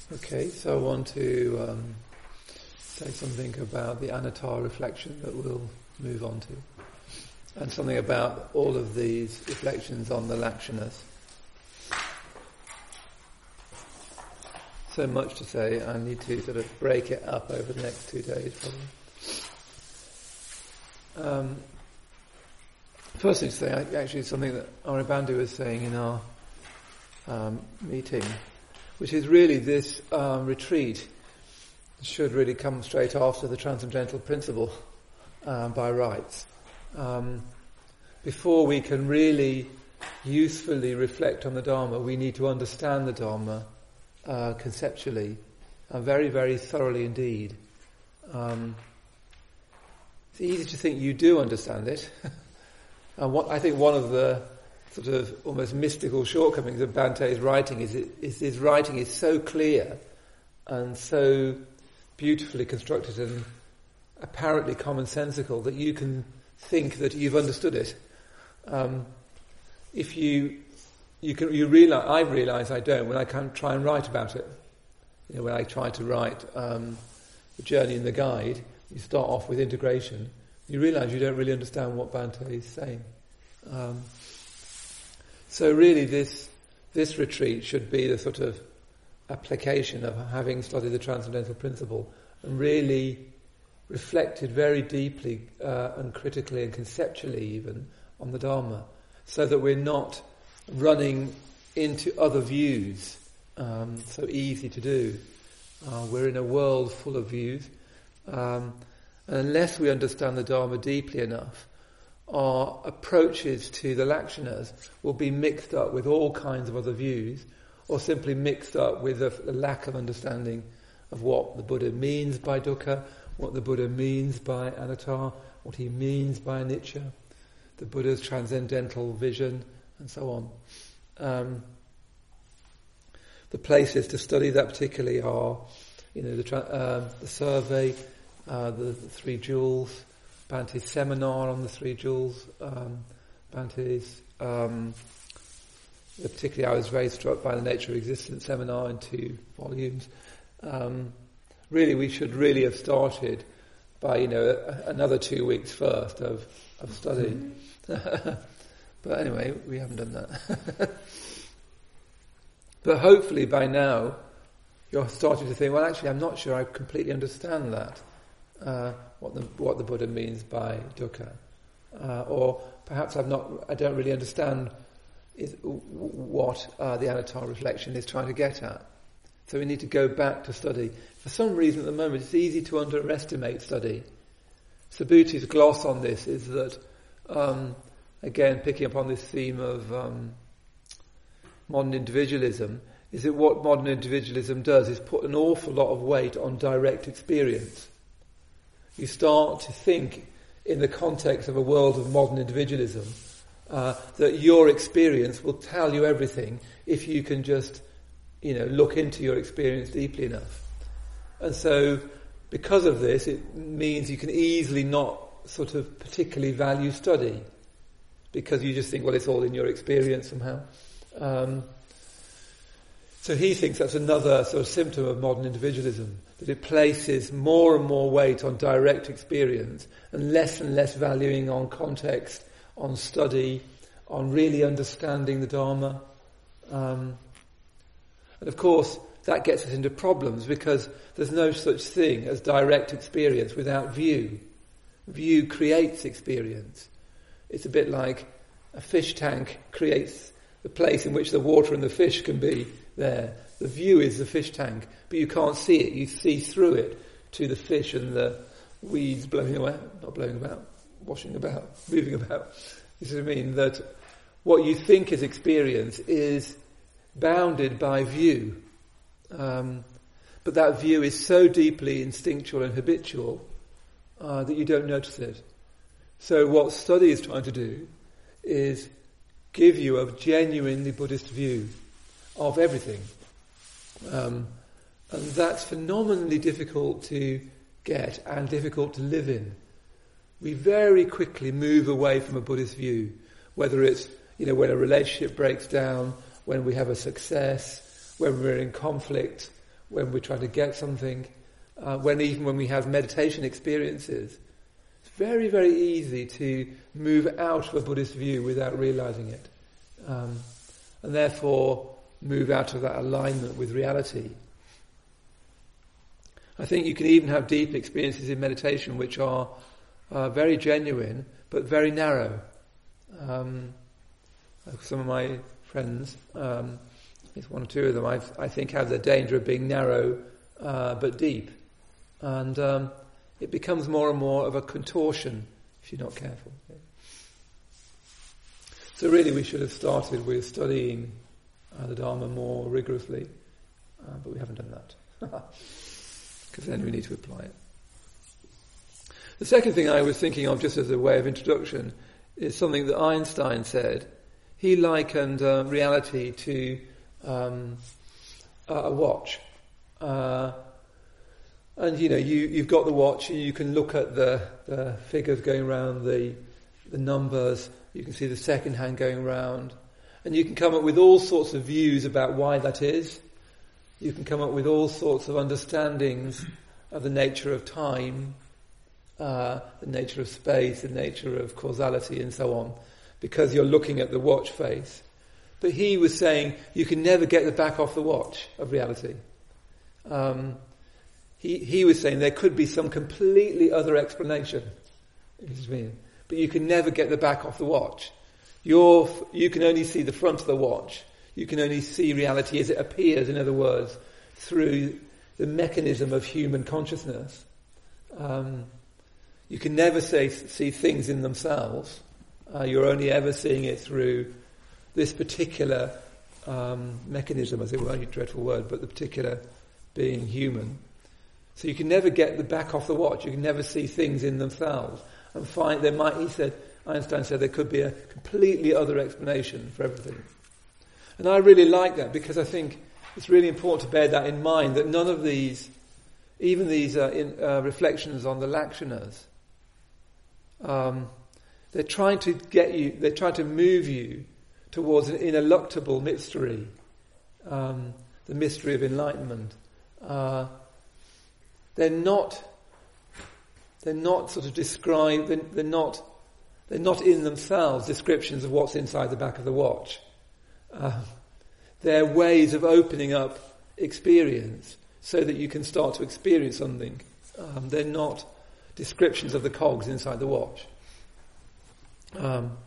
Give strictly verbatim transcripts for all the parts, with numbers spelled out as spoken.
Okay, so I want to um, say something about the anatta reflection that we'll move on to, and something about all of these reflections on the lakshanas. So much to say, I need to sort of break it up over the next two days probably. Um, first thing to say, actually, is something that Aurobindo was saying in our um, meeting, which is really this um, retreat should really come straight after the Transcendental Principle um, by rights. Um, before we can really usefully reflect on the Dharma, we need to understand the Dharma uh, conceptually, and very, very thoroughly indeed. Um, it's easy to think you do understand it. And what I think one of the sort of almost mystical shortcomings of Bante's writing is, it, is his writing is so clear and so beautifully constructed and apparently commonsensical that you can think that you've understood it. Um, if you you can you realize I realise I don't when I can try and write about it. You know, when I try to write um, the journey and the guide, you start off with integration. You realise you don't really understand what Bante is saying. Um, So really this this retreat should be the sort of application of having studied the Transcendental Principle and really reflected very deeply uh, and critically and conceptually even on the Dharma, so that we're not running into other views, um, so easy to do. Uh, we're in a world full of views, um, and unless we understand the Dharma deeply enough, our approaches to the lakshanas will be mixed up with all kinds of other views, or simply mixed up with a, a lack of understanding of what the Buddha means by dukkha, what the Buddha means by anatta, what he means by anicca, the Buddha's transcendental vision, and so on. Um, the places to study that particularly are, you know, the, tra- uh, the survey, uh, the, the three jewels, Bante's seminar on the three jewels, um, Bante's, um, particularly I was very struck by the Nature of Existence seminar in two volumes. Um, really, we should really have started by, you know, a, another two weeks first of, of study. But anyway, we haven't done that. But hopefully by now, you're starting to think, well, actually, I'm not sure I completely understand that. Uh, what the what the Buddha means by dukkha, uh, or perhaps I've not. I don't really understand is, what uh, the anatta reflection is trying to get at. So we need to go back to study. For some reason, at the moment, it's easy to underestimate study. Subhuti's gloss on this is that, um, again, picking up on this theme of um, modern individualism, is that what modern individualism does is put an awful lot of weight on direct experience. You start to think in the context of a world of modern individualism uh, that your experience will tell you everything if you can just, you know, look into your experience deeply enough. And so, because of this, it means you can easily not sort of particularly value study, because you just think, well, it's all in your experience somehow. Um, so he thinks that's another sort of symptom of modern individualism, that it places more and more weight on direct experience and less and less valuing on context, on study, on really understanding the Dharma. Um, and of course, that gets us into problems because there's no such thing as direct experience without view. View creates experience. It's a bit like a fish tank creates the place in which the water and the fish can be there. The view is the fish tank, but you can't see it. You see through it to the fish and the weeds blowing about, not blowing about, washing about, moving about. You see what I mean? That what you think is experience is bounded by view. Um, but that view is so deeply instinctual and habitual uh, that you don't notice it. So what study is trying to do is give you a genuinely Buddhist view of everything. Um, and that's phenomenally difficult to get and difficult to live in. We very quickly move away from a Buddhist view, whether it's, you know, when a relationship breaks down, when we have a success, when we're in conflict, when we try to get something, uh, when even when we have meditation experiences, it's very, very easy to move out of a Buddhist view without realizing it. Um, and therefore move out of that alignment with reality. I think you can even have deep experiences in meditation which are uh, very genuine, but very narrow. Um, some of my friends, um, at least one or two of them, I've, I think have the danger of being narrow uh, but deep. And um, it becomes more and more of a contortion if you're not careful. So really we should have started with studying uh, the Dharma more rigorously, uh, but we haven't done that. Because then we need to apply it. The second thing I was thinking of, just as a way of introduction, is something that Einstein said. He likened uh, reality to um, a watch. Uh, and you know, you, you've got the watch, and you can look at the, the figures going around, the, the numbers, you can see the second hand going round, and you can come up with all sorts of views about why that is. You can come up with all sorts of understandings of the nature of time, uh, the nature of space, the nature of causality and so on, because you're looking at the watch face. But he was saying you can never get the back off the watch of reality. Um, he, he was saying there could be some completely other explanation. But you can never get the back off the watch. You're, you can only see the front of the watch. You can only see reality as it appears, in other words, through the mechanism of human consciousness. Um, you can never say, see things in themselves. Uh, you're only ever seeing it through this particular um, mechanism, as it were, a dreadful word, but the particular being human. So you can never get the back off the watch. You can never see things in themselves. And find there might, he said, Einstein said there could be a completely other explanation for everything. And I really like that because I think it's really important to bear that in mind, that none of these, even these uh, in, uh, reflections on the Lakshanas, um, they're trying to get you, they're trying to move you towards an ineluctable mystery, um, the mystery of enlightenment. Uh, they're not, they're not sort of described, they're, they're not, they're not in themselves descriptions of what's inside the back of the watch. Uh, they're ways of opening up experience so that you can start to experience something. Um, they're not descriptions of the cogs inside the watch. Um,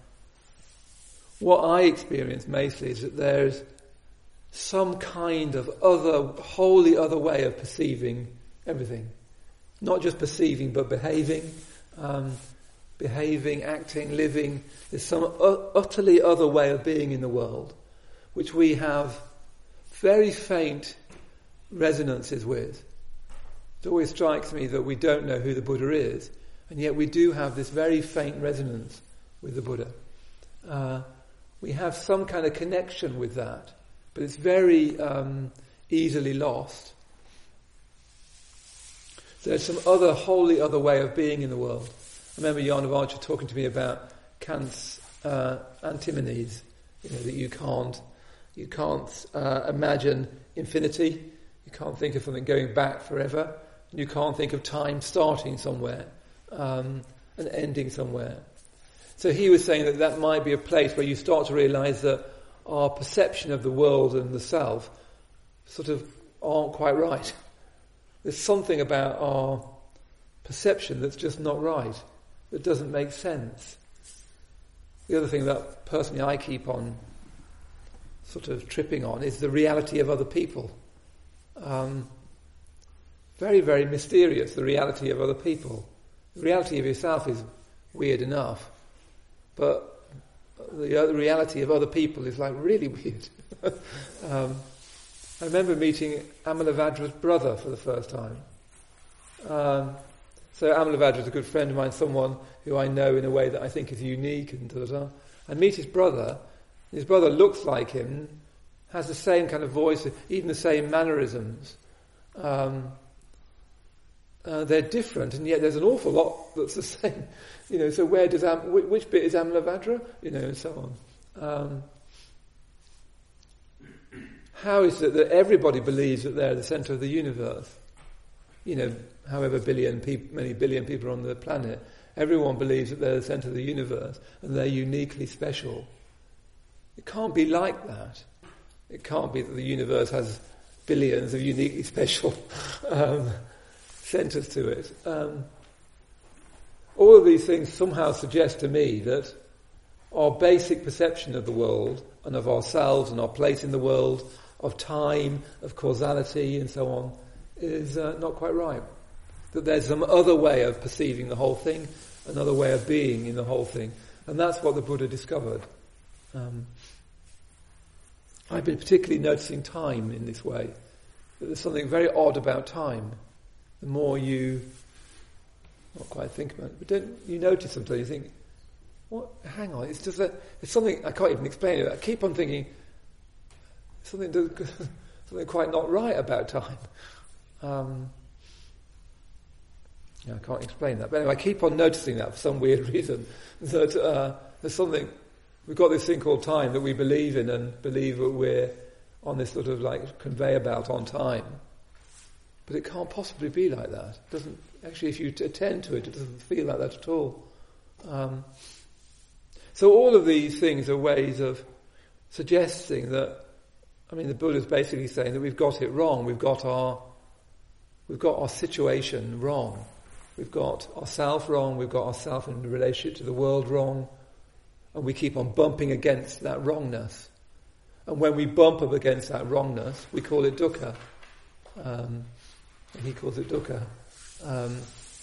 what I experience mostly is that there's some kind of other, wholly other way of perceiving everything. Not just perceiving, but behaving, um, behaving, acting, living. There's some u- utterly other way of being in the world, which we have very faint resonances with. It always strikes me that we don't know who the Buddha is, and yet we do have this very faint resonance with the Buddha. Uh, we have some kind of connection with that, but it's very um, easily lost. There's some other, wholly other way of being in the world. I remember Jan of Archer talking to me about Kant's uh, antinomies, you know, that you can't You can't uh, imagine infinity. You can't think of something going back forever. You can't think of time starting somewhere um, and ending somewhere. So he was saying that that might be a place where you start to realise that our perception of the world and the self sort of aren't quite right. There's something about our perception that's just not right, that doesn't make sense. The other thing that personally I keep on sort of tripping on is the reality of other people. Um, very, very mysterious, the reality of other people. The reality of yourself is weird enough, but the other reality of other people is like really weird. um, I remember meeting Amalavadra's brother for the first time. Um, so Amalavadra is a good friend of mine, someone who I know in a way that I think is unique, and da da da. I meet his brother. His brother looks like him, has the same kind of voice, even the same mannerisms. Um, uh, they're different, and yet there's an awful lot that's the same. You know, so where does Am- which bit is Amalavadra? You know, and so on. Um, how is it that everybody believes that they're the centre of the universe? You know, however billion peop- many billion people are on the planet, everyone believes that they're the centre of the universe and they're uniquely special. It can't be like that. It can't be that the universe has billions of uniquely special um, centres to it. Um, all of these things somehow suggest to me that our basic perception of the world and of ourselves and our place in the world, of time, of causality and so on, is uh, not quite right. That there's some other way of perceiving the whole thing, another way of being in the whole thing. And that's what the Buddha discovered. Um, I've been particularly noticing time in this way. That there's something very odd about time. The more you, not quite think about it, but don't you notice sometimes, you think, what, hang on, it's just that, it's something, I can't even explain it. I keep on thinking, something, something quite not right about time. Um, yeah, I can't explain that. But anyway, I keep on noticing that for some weird reason, that uh, there's something, we've got this thing called time that we believe in and believe that we're on this sort of like conveyor belt on time. But it can't possibly be like that. It doesn't, actually, if you t- attend to it, it doesn't feel like that at all. Um, so all of these things are ways of suggesting that, I mean, the Buddha's basically saying that we've got it wrong. We've got our, we've got our situation wrong. We've got ourself wrong. We've got ourself in relationship to the world wrong. And we keep on bumping against that wrongness. And when we bump up against that wrongness, we call it dukkha. Um, and he calls it dukkha. Um,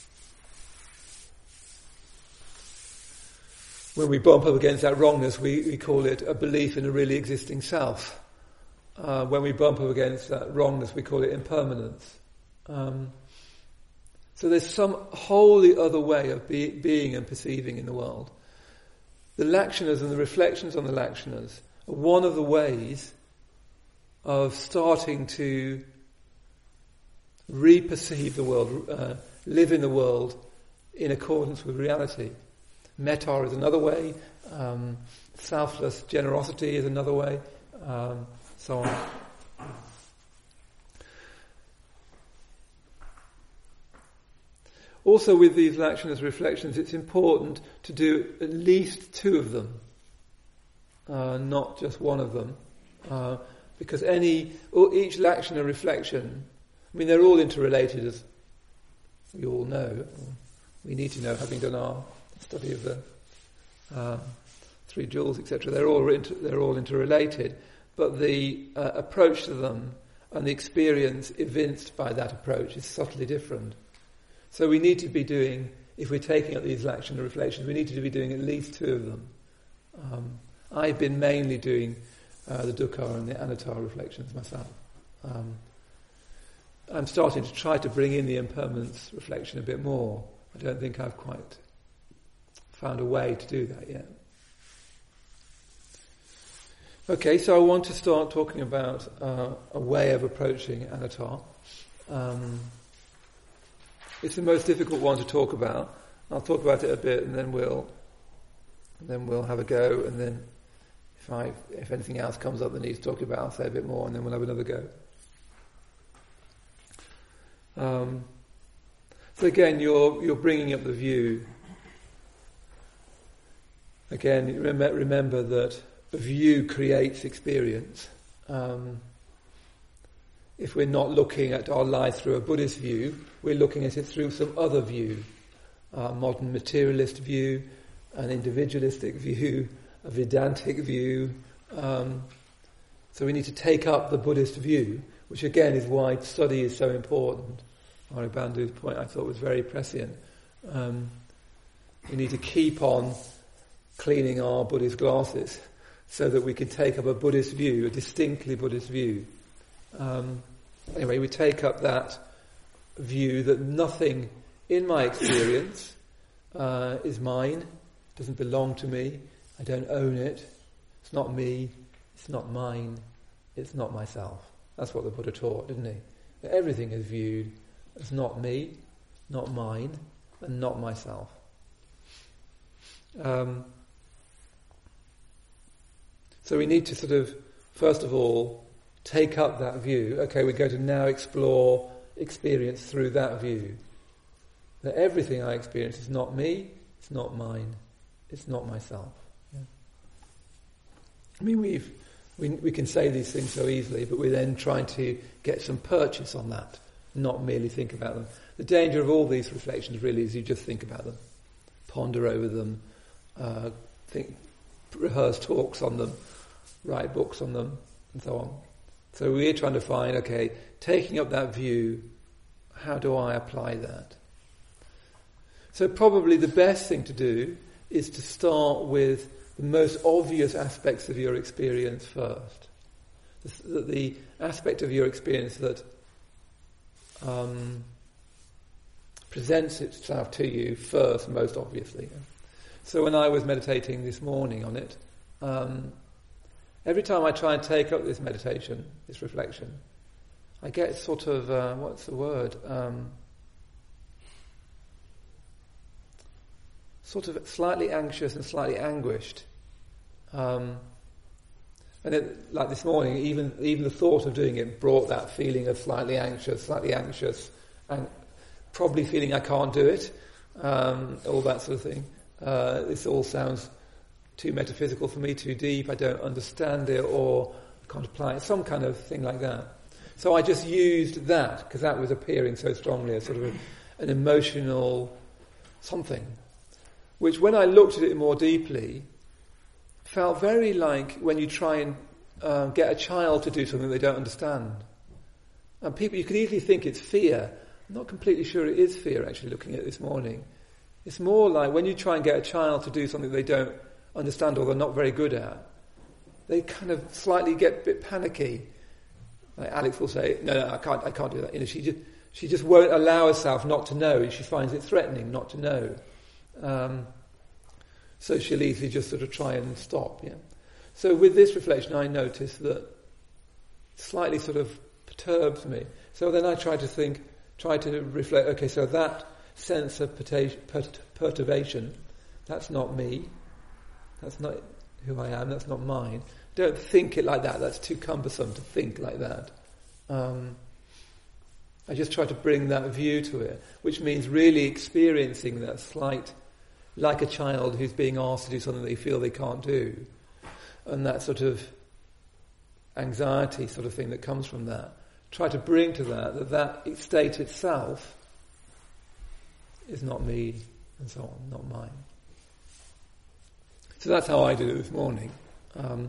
when we bump up against that wrongness, we, we call it a belief in a really existing self. Uh, when we bump up against that wrongness, we call it impermanence. Um, so there's some wholly other way of be, being and perceiving in the world. The Lakshanas and the reflections on the Lakshanas are one of the ways of starting to re-perceive the world, uh, live in the world in accordance with reality. Metta is another way, um, selfless generosity is another way, um, so on. Also with these Lakshanas reflections, it's important to do at least two of them, uh, not just one of them, uh, because any each Lakshana reflection, I mean, they're all interrelated, as we all know. We need to know, having done our study of the uh, three jewels, et cetera. They're all inter- they're all interrelated, but the uh, approach to them and the experience evinced by that approach is subtly different. So we need to be doing, if we're taking up these Lakshana reflections, we need to be doing at least two of them. Um, I've been mainly doing uh, the dukkha and the anatta reflections myself. Um, I'm starting to try to bring in the impermanence reflection a bit more. I don't think I've quite found a way to do that yet. Okay, so I want to start talking about uh, a way of approaching anatta. Um, it's the most difficult one to talk about. I'll talk about it a bit, and then we'll, and then we'll have a go. And then, if I, if anything else comes up that needs talking about, I'll say a bit more, and then we'll have another go. Um, so again, you're you're bringing up the view. Again, remember, remember that a view creates experience. Um, if we're not looking at our life through a Buddhist view, we're looking at it through some other view, a modern materialist view, an individualistic view, a Vedantic view. Um, so we need to take up the Buddhist view, which again is why study is so important. Aurobindo point I thought was very prescient. Um, we need to keep on cleaning our Buddhist glasses so that we can take up a Buddhist view, a distinctly Buddhist view. Um, anyway, we take up that view that nothing in my experience uh, is mine, doesn't belong to me, I don't own it, it's not me, it's not mine, it's not myself. That's what the Buddha taught, didn't he? That everything is viewed as not me, not mine, and not myself. Um, so we need to sort of, first of all, take up that view. Okay, we're going to now explore experience through that view. That everything I experience is not me, it's not mine, it's not myself. Yeah. I mean, we've, we we can say these things so easily, but we're then trying to get some purchase on that, not merely think about them. The danger of all these reflections really is you just think about them, ponder over them, uh, think, rehearse talks on them, write books on them, and so on. So we're trying to find, okay, taking up that view, how do I apply that? So probably the best thing to do is to start with the most obvious aspects of your experience first. The, the aspect of your experience that um, presents itself to you first, most obviously. So when I was meditating this morning on it, um, every time I try and take up this meditation, this reflection, I get sort of, uh, what's the word? Um, sort of slightly anxious and slightly anguished. Um, and it, like this morning, even even the thought of doing it brought that feeling of slightly anxious, slightly anxious, and probably feeling I can't do it, um, all that sort of thing. Uh, this all sounds too metaphysical for me, too deep, I don't understand it, or can't apply it, some kind of thing like that. So I just used that, because that was appearing so strongly as sort of a, an emotional something, which when I looked at it more deeply, felt very like when you try and uh, get a child to do something they don't understand. And people, you could easily think it's fear. I'm not completely sure it is fear, actually, looking at it this morning. It's more like when you try and get a child to do something they don't understand or they're not very good at, they kind of slightly get a bit panicky. Like Alex will say, no, no, I can't, I can't do that. You know, she just, she just won't allow herself not to know. She finds it threatening not to know. Um, so she'll easily just sort of try and stop. Yeah. So with this reflection, I notice that it slightly sort of perturbs me. So then I try to think, try to reflect. Okay, so that sense of perta- pert- perturbation, that's not me. That's not who I am. That's not mine. Don't think it like that. That's too cumbersome to think like that. Um, I just try to bring that view to it, which means really experiencing that slight, like a child who's being asked to do something they feel they can't do, and that sort of anxiety sort of thing that comes from that. Try to bring to that that that state itself is not me, and so on, not mine. So that's how I did it this morning. Um,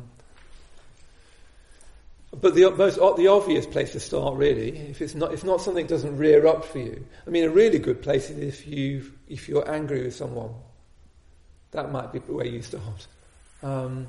but the most the obvious place to start, really, if it's not if not something that doesn't rear up for you. I mean, a really good place is if you if you're angry with someone. That might be where you start. Um,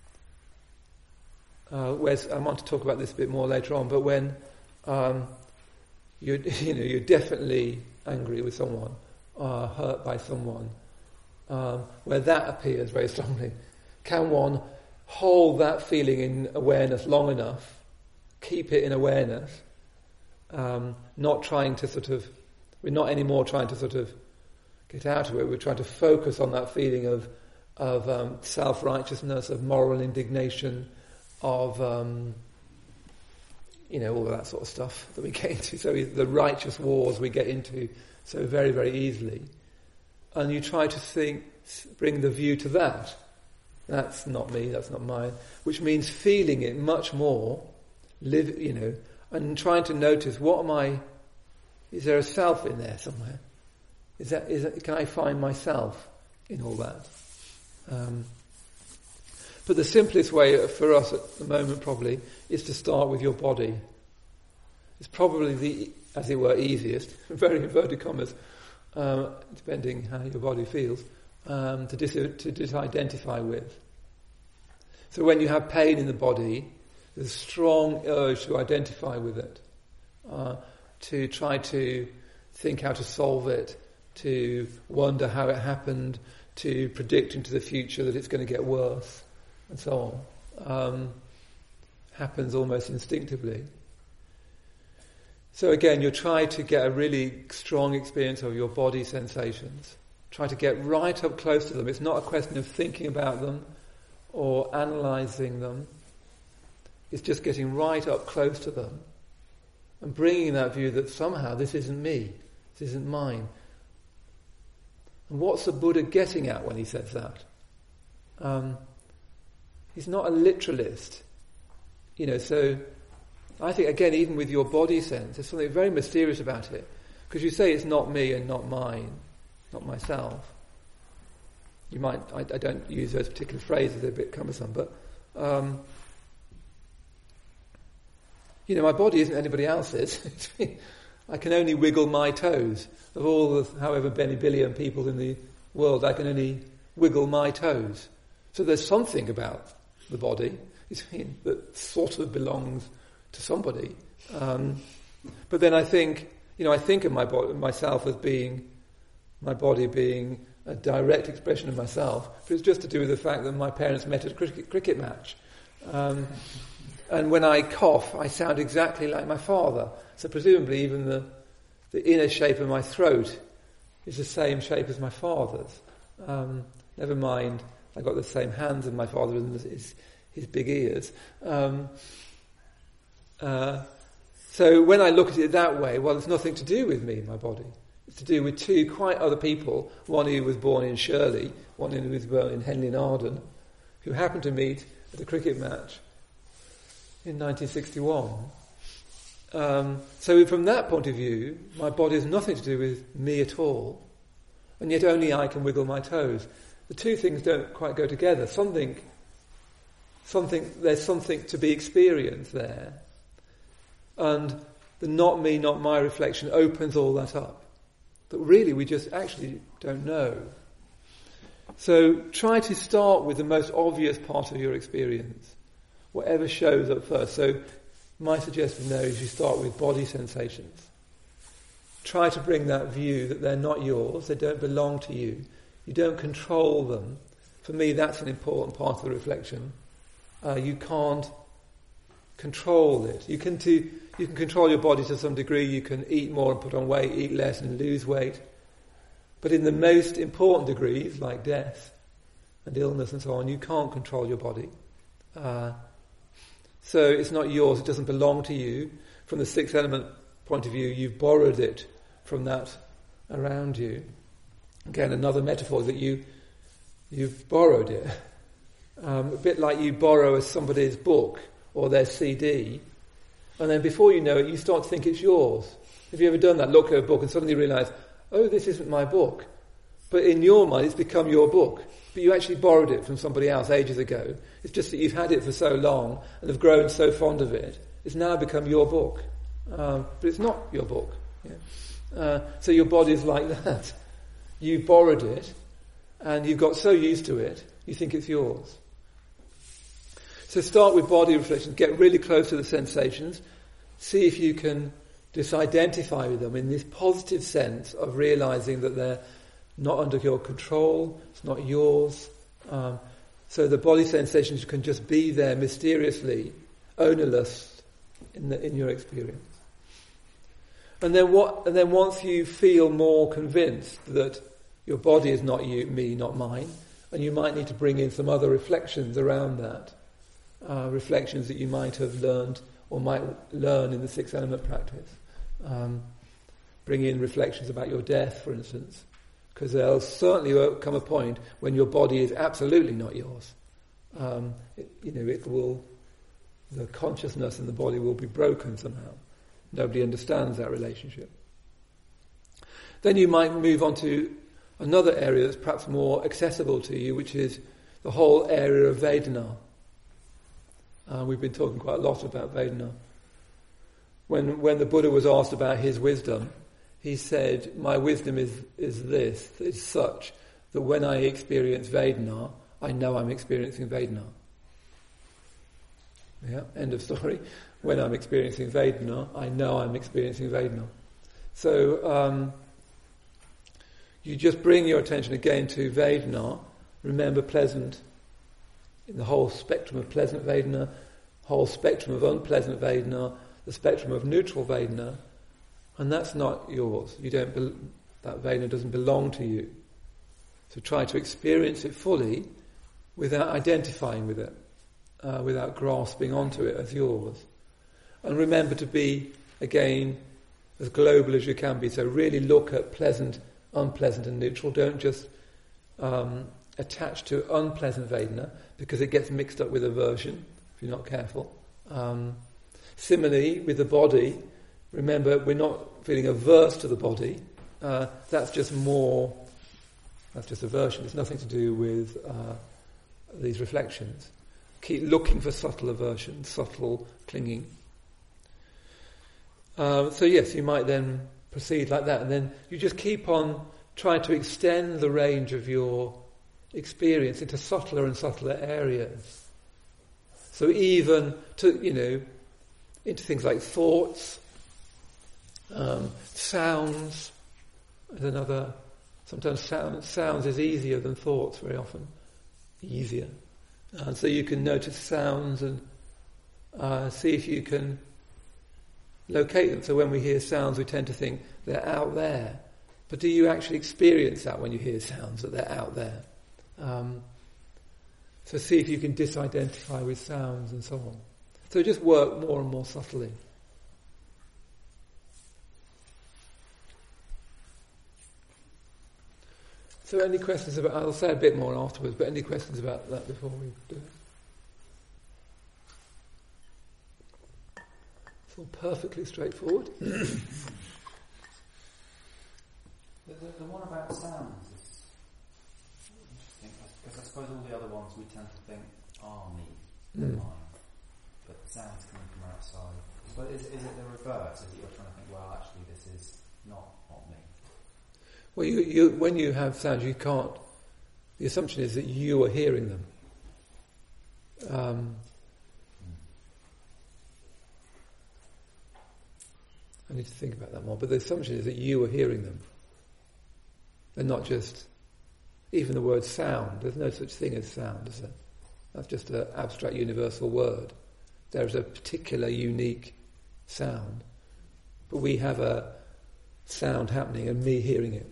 uh, whereas I want to talk about this a bit more later on. But when um, you you know you're definitely angry with someone, uh, hurt by someone. Um, where that appears very strongly, can one hold that feeling in awareness long enough, keep it in awareness, um, not trying to sort of, we're not anymore trying to sort of get out of it, we're trying to focus on that feeling of of um, self-righteousness, of moral indignation, of um, you know, all of that sort of stuff that we get into, so the righteous wars we get into so very, very easily. And you try to think, bring the view to that. That's not me, that's not mine. Which means feeling it much more, live, you know, and trying to notice, what am I, is there a self in there somewhere? Is that, is that, can I find myself in all that? Um, but the simplest way for us at the moment probably is to start with your body. It's probably the, as it were, easiest, very inverted commas, Uh, depending how your body feels, um, to, dis- to disidentify with. So when you have pain in the body, there's a strong urge to identify with it, uh, to try to think how to solve it, to wonder how it happened, to predict into the future that it's going to get worse, and so on. Um, happens almost instinctively. So again, you'll try to get a really strong experience of your body sensations. Try to get right up close to them. It's not a question of thinking about them or analysing them. It's just getting right up close to them and bringing that view that somehow this isn't me, this isn't mine. And what's the Buddha getting at when he says that? Um, he's not a literalist. You know, so I think, again, even with your body sense, there's something very mysterious about it. Because you say it's not me and not mine, not myself. You might, I, I don't use those particular phrases, they're a bit cumbersome, but, um, you know, my body isn't anybody else's. I can only wiggle my toes. Of all the, however many billion people in the world, I can only wiggle my toes. So there's something about the body that sort of belongs to somebody. Um, but then I think, you know, I think of my body, myself as being, my body being a direct expression of myself, but it's just to do with the fact that my parents met at a cricket, cricket match. Um, and when I cough, I sound exactly like my father. So presumably even the, the inner shape of my throat is the same shape as my father's. Um, never mind, I got the same hands as my father and his, his big ears. Um, uh, so when I look at it that way, well, it's nothing to do with me, my body. It's to do with two quite other people, one who was born in Shirley, one who was born in Henley in Arden, who happened to meet at a cricket match in nineteen sixty-one. Um, so from that point of view, my body has nothing to do with me at all, and yet only I can wiggle my toes. The two things don't quite go together. Something, something, there's something to be experienced there, and the not me, not my reflection opens all that up. But really, we just actually don't know. So try to start with the most obvious part of your experience, whatever shows up first. So my suggestion there is you start with body sensations. Try to bring that view that they're not yours, they don't belong to you, you don't control them. For me, that's an important part of the reflection. Uh, you can't control it. You can do, you can control your body to some degree. You can eat more and put on weight, eat less and lose weight. But in the most important degrees, like death and illness and so on, you can't control your body. Uh, so it's not yours, it doesn't belong to you. From the sixth element point of view, you've borrowed it from that around you. Again, another metaphor that you, you've borrowed it. Um, a bit like you borrow somebody's book or their C D, and then before you know it, you start to think it's yours. Have you ever done that? Look at a book and suddenly realise, oh, this isn't my book. But in your mind, it's become your book. But you actually borrowed it from somebody else ages ago. It's just that you've had it for so long and have grown so fond of it. It's now become your book. Um, but it's not your book. Yeah. Uh, so your body's like that. You borrowed it, and you've got so used to it, you think it's yours. So start with body reflection, get really close to the sensations, see if you can disidentify with them in this positive sense of realizing that they're not under your control, it's not yours. Um, so the body sensations can just be there mysteriously, ownerless in, the, in your experience. And then what? And then once you feel more convinced that your body is not you, me, not mine, and you might need to bring in some other reflections around that, uh, reflections that you might have learned or might learn in the sixth element practice. Um, bring in reflections about your death, for instance, because there'll certainly come a point when your body is absolutely not yours. Um, it, you know, it will, the consciousness in the body will be broken somehow. Nobody understands that relationship. Then you might move on to another area that's perhaps more accessible to you, which is the whole area of Vedana. Uh, we've been talking quite a lot about Vedana. When when the Buddha was asked about his wisdom, he said, my wisdom is, is this, is such, that when I experience Vedana, I know I'm experiencing Vedana. Yeah, end of story. When I'm experiencing Vedana, I know I'm experiencing Vedana. So um, you just bring your attention again to Vedana. Remember pleasant, in the whole spectrum of pleasant Vedana, whole spectrum of unpleasant Vedana, the spectrum of neutral Vedana, and that's not yours. You don't. Be- that Vedana doesn't belong to you. So try to experience it fully without identifying with it. uh, without grasping onto it as yours. And remember to be, again, as global as you can be. So really look at pleasant, unpleasant and neutral. Don't just um, attach to unpleasant Vedana, because it gets mixed up with aversion if you're not careful. Um, similarly, with the body, remember we're not feeling averse to the body. Uh, that's just more, that's just aversion. It's nothing to do with uh, these reflections. Keep looking for subtle aversion, subtle clinging. Um, so yes, you might then proceed like that, and then you just keep on trying to extend the range of your experience into subtler and subtler areas. So even to, you know, into things like thoughts, um, sounds. Is another. Sometimes sound, sounds is easier than thoughts. Very often, easier. And so you can notice sounds and uh, see if you can locate them. So when we hear sounds, we tend to think they're out there. But do you actually experience that when you hear sounds, that they're out there? Um, so see if you can disidentify with sounds and so on. So just work more and more subtly. So any questions about, I'll say a bit more afterwards, but any questions about that before we do it? It's all perfectly straightforward. the, the, the one about sounds is interesting, because I suppose all the other ones we tend to think are me, mm. mine, but the sounds coming from outside. But is, is it the reverse? Is it you're trying to think, well, actually this is not, not me? Well, you, you, when you have sounds, you can't. The assumption is that you are hearing them. Um, I need to think about that more. But the assumption is that you are hearing them, and not just even the word sound. There's no such thing as sound, is there? That's just an abstract, universal word. There is a particular, unique sound, but we have a sound happening, and me hearing it.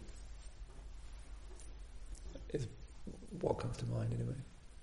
Is what comes to mind anyway.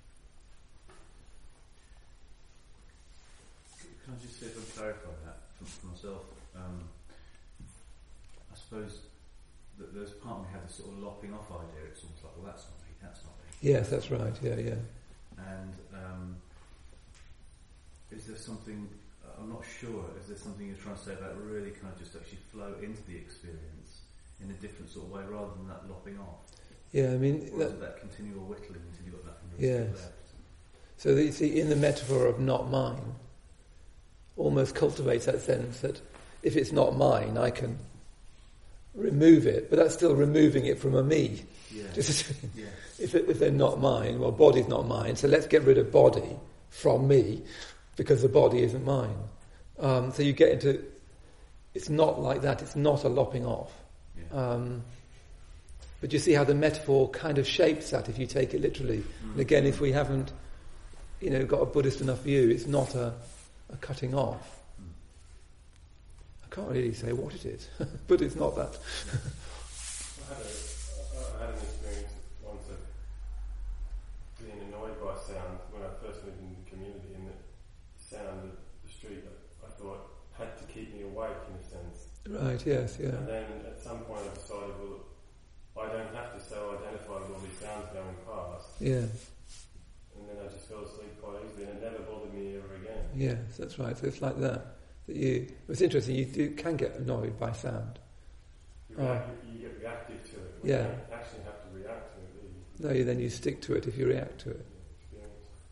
Can I just see if I can clarify that for, for myself? Um, I suppose that there's part of me had this sort of lopping off idea. It's almost like, well, that's not me, that's not me. Yes, that's right. Yeah, yeah. And um, is there something? I'm not sure. Is there something you're trying to say about really kind of just actually flow into the experience in a different sort of way, rather than that lopping off? Yeah, I mean, or that, is it that continual whittling until you've got nothing really yes. left? So that you see, in the metaphor of not mine, almost cultivates that sense that if it's not mine, I can remove it, but that's still removing it from a me. Yeah. Just, yeah. if, it, if they're not mine, well, body's not mine, so let's get rid of body from me, because the body isn't mine. Um, so you get into, it's not like that, it's not a lopping off. Yeah. Um, but you see how the metaphor kind of shapes that if you take it literally. Mm-hmm. And again, if we haven't, you know, got a Buddhist enough view, it's not a, a cutting off. Mm. I can't really say what it is, but it's not that. I had, a, I had an experience once of being annoyed by sound when I first lived in the community, and the sound of the street I thought had to keep me awake in a sense. Right, yes, yeah. And then at some point I decided, well, I don't have to so identify with all these sounds going past. Yeah. And then I just fell asleep quite easily, and it never bothered me ever again. Yes, that's right. So it's like that. That you. It's interesting. You do, can get annoyed by sound. You, react, uh, you get reactive to it. Yeah. You don't actually have to react to it, do you? No, you, then you stick to it if you react to it. Yeah,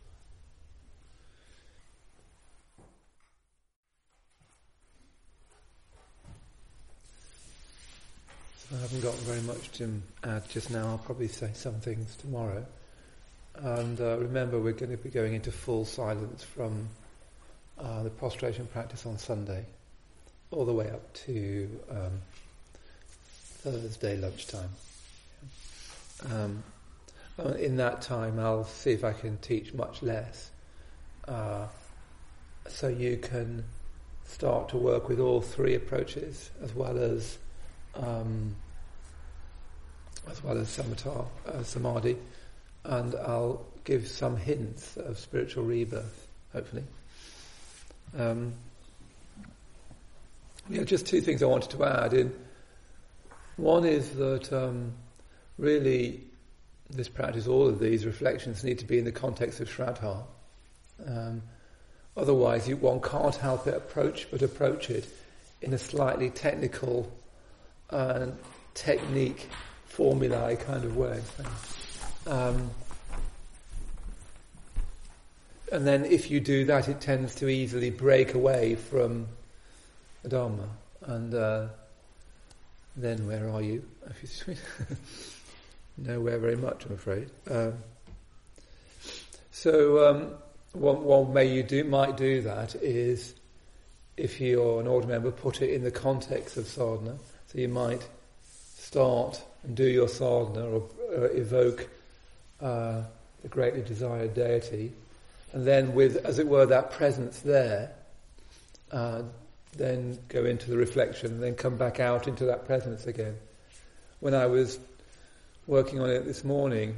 So I haven't got very much to add just now. I'll probably say some things tomorrow. And uh, remember, we're going to be going into full silence from uh, the prostration practice on Sunday all the way up to um, Thursday lunchtime. Um, in that time, I'll see if I can teach much less, uh, so you can start to work with all three approaches, as well as um, as well as samatha, uh, samadhi. And I'll give some hints of spiritual rebirth, hopefully. Um, yeah, just two things I wanted to add in. One is that um, really this practice, all of these reflections need to be in the context of Shraddha. Um, otherwise, you, one can't help it approach, but approach it in a slightly technical uh, technique, formulae kind of way. Um, and then if you do that, it tends to easily break away from the Dharma. And uh, then where are you? Nowhere very much, I'm afraid. Um, so um, one, one way you do might do that is, if you're an order member, put it in the context of sadhana. So you might start and do your sadhana or uh, evoke uh, the greatly desired deity, and then with, as it were, that presence there, uh, then go into the reflection and then come back out into that presence again. When I was working on it this morning,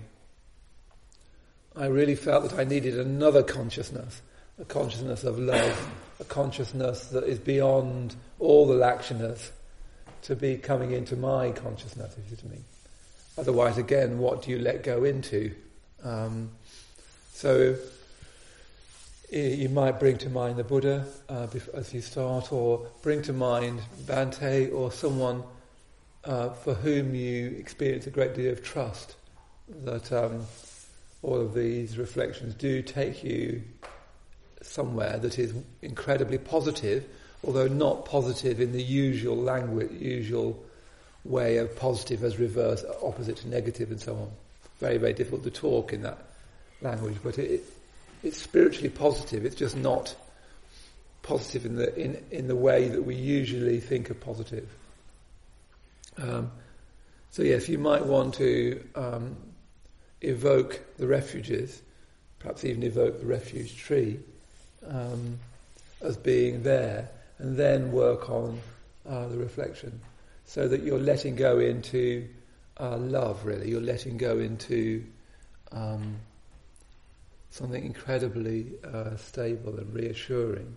I really felt that I needed another consciousness, a consciousness of love, a consciousness that is beyond all the lakshanas, to be coming into my consciousness, if you see what I mean. Otherwise, again, what do you let go into? Um, so you might bring to mind the Buddha uh, as you start, or bring to mind Bhante or someone uh, for whom you experience a great deal of trust, that um, all of these reflections do take you somewhere that is incredibly positive, although not positive in the usual language, usual way of positive as reverse, opposite to negative and so on. Very, very difficult to talk in that language, but it, it, it's spiritually positive. It's just not positive in the in, in the way that we usually think of positive. Um, so yes, you might want to um, evoke the refuges, perhaps even evoke the refuge tree um, as being there, and then work on uh, the reflection, so that you're letting go into uh, love, really. You're letting go into um, something incredibly uh, stable and reassuring.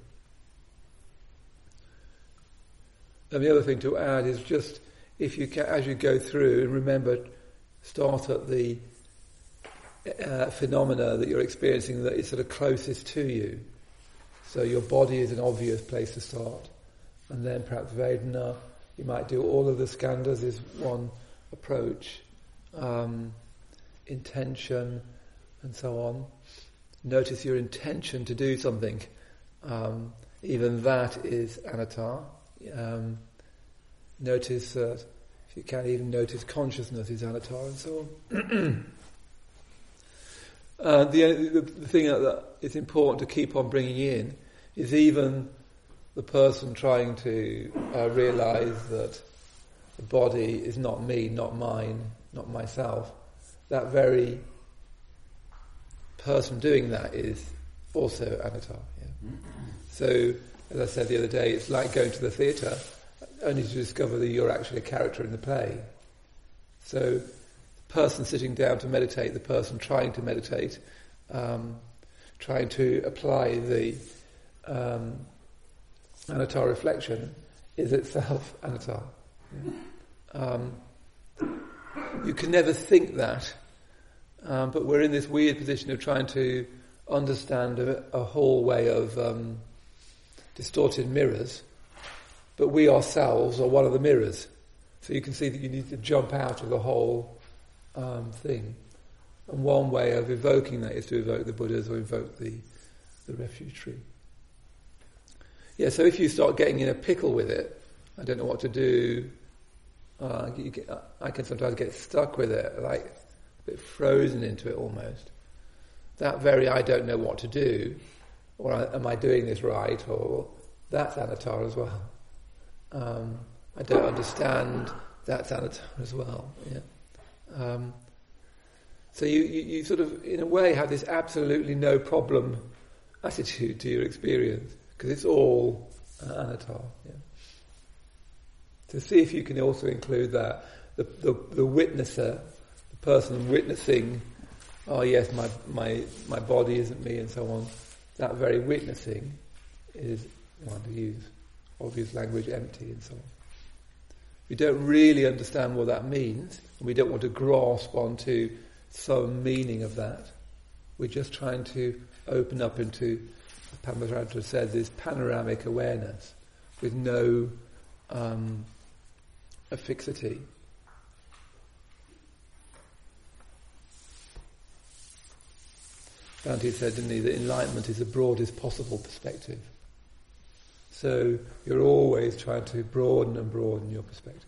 And the other thing to add is just, if you can, as you go through, and remember, start at the uh, phenomena that you're experiencing that is sort of closest to you. So your body is an obvious place to start. And then perhaps Vedana, you might do all of the skandhas is one approach. Um, intention and so on. Notice your intention to do something. Um, even that is anatta. Um, notice that, if you can, even notice consciousness is anatta and so on. uh, the, the, the thing that, that is important to keep on bringing in is even the person trying to uh, realise that the body is not me, not mine, not myself. That very person doing that is also anatta. Yeah. So, as I said the other day, it's like going to the theatre only to discover that you're actually a character in the play. So, the person sitting down to meditate, the person trying to meditate, um, trying to apply the um, anatta reflection is itself anatta. Yeah. Um, you can never think that, um, but we're in this weird position of trying to understand a, a whole way of um, distorted mirrors, but we ourselves are one of the mirrors. So you can see that you need to jump out of the whole um, thing. And one way of evoking that is to evoke the Buddhas or evoke the, the refuge tree. Yeah, so if you start getting in a pickle with it, I don't know what to do, uh, you get, I can sometimes get stuck with it, like a bit frozen into it almost. That very I don't know what to do, or am I doing this right, or that's anatta as well. Um, I don't understand, that's anatta as well. Yeah. Um, so you, you, you sort of, in a way, have this absolutely no problem attitude to your experience, because it's all uh, anatta. Yeah. To see if you can also include that, the, the, the witnesser, the person witnessing oh yes, my, my, my body isn't me and so on, that very witnessing is, I want to use obvious language, empty and so on. We don't really understand what that means, and we don't want to grasp onto some meaning of that. We're just trying to open up into, as Padmasambhava said, this panoramic awareness with no um, affixity. Bhante said, didn't he, that enlightenment is the broadest possible perspective. So you're always trying to broaden and broaden your perspective.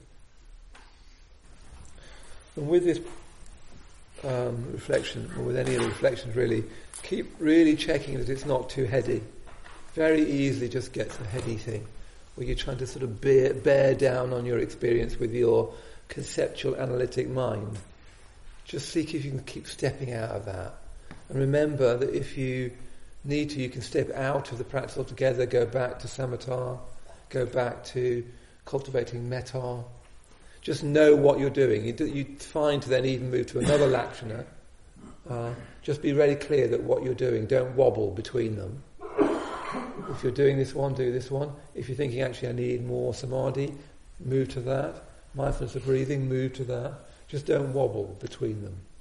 And with this um, reflection, or with any of the reflections really, keep really checking that it's not too heady. Very easily just gets a heady thing, where you're trying to sort of bear, bear down on your experience with your conceptual analytic mind. Just see if you can keep stepping out of that. And remember that if you need to, you can step out of the practice altogether, go back to samatha, go back to cultivating metta. Just know what you're doing. You do, you're fine to then even move to another lakshana. Uh, just be really clear that what you're doing, don't wobble between them. If you're doing this one, do this one. If you're thinking, actually I need more samadhi, move to that. Mindfulness of breathing, move to that. Just don't wobble between them.